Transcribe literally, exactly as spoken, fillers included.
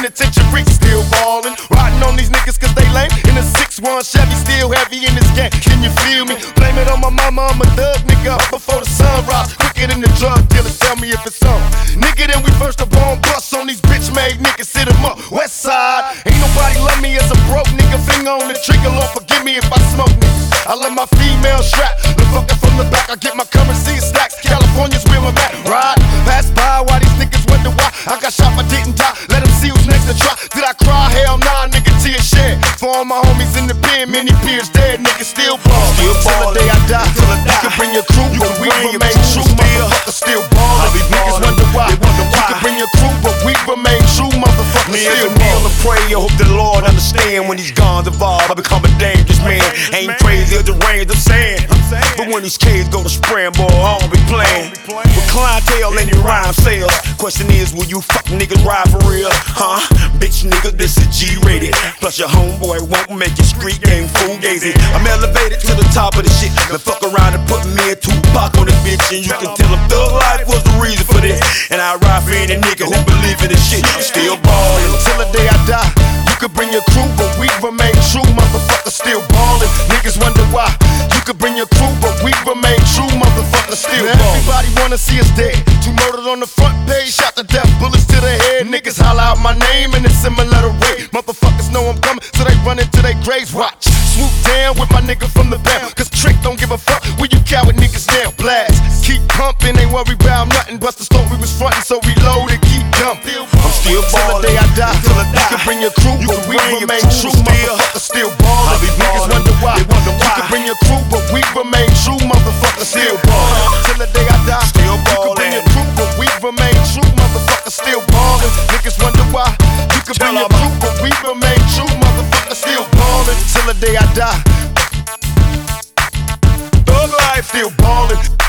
penitentiary, still ballin'. Riding on these niggas cause they lame. In a six one Chevy, still heavy in this game. Can you feel me? Blame it on my mama, I'm a thug nigga. Up before the sunrise, quicker than the drug dealers. Tell me if it's on. Nigga, then we first up on bus on these bitch-made niggas. Sit 'em up, west side. Ain't nobody love me as a broke nigga. Finger on the trigger, Lord forgive me if I smoke niggas. I let my female strap, the fucker from the back. I get my currency in stacks. California's where I'm at. Ride, pass by while these niggas wonder why I got shot but didn't die. Let them see who's next to try. Did I cry? Hell nah, nigga, tear shed. For all my homies in the pen, many peers dead. Niggas still ball. Still ball. Till the day I die. Till I die. You can bring your crew, you but we remain true. Motherfuckers still ballin'. Niggas wonder why. You can bring your crew, but we remain true. Motherfuckers still ballin'. I pray, I hope the Lord understand. When these guns evolve, I become a dangerous man. Ain't crazy or deranged, I'm saying. But when these kids go to spraying, boy, I don't be playing. With clientele and your rhyme sales. Question is, will you fuck niggas ride for real? Huh? Bitch nigga, this is G-rated. Plus your homeboy won't make your street game fugazi. I'm elevated to the top of the shit. Now fuck around and put me and Tupac on this bitch. And you can tell him thug life was the reason for this. And I ride for any nigga who believe in this shit. I'm still ballin'. Till the day I die. You could bring your crew, but we remain true. Motherfuckers still ballin'. Niggas wonder why. You could bring your crew, but we remain true. Motherfuckers still ballin'. Everybody wanna see us dead. Two murdered on the front page, shot to death, bullets to the head. Niggas holler out my name in a similar way. Motherfuckers know I'm coming, so they run into their graves. Watch, swoop down with my nigga from the band. Cause Trick don't give a fuck when you coward niggas down. Blast, keep pumping, ain't worry about nothing. Bust the store we was frontin', so reload and keep dumping. I'm still ballin'. Till the day I die. Till I die. You can bring your crew, you but we remain true. Motherfuckers still ballin'. Niggas wonder why. You can bring your crew, but we remain true. Motherfuckers still ballin'. Till the day I die. Still ballin'. You can bring your crew, but we remain true. Motherfuckers still ballin'. Niggas wonder why. You can bring your crew, but we remain true. Motherfuckers still ballin'. Till the day I die. Thug life still ballin'.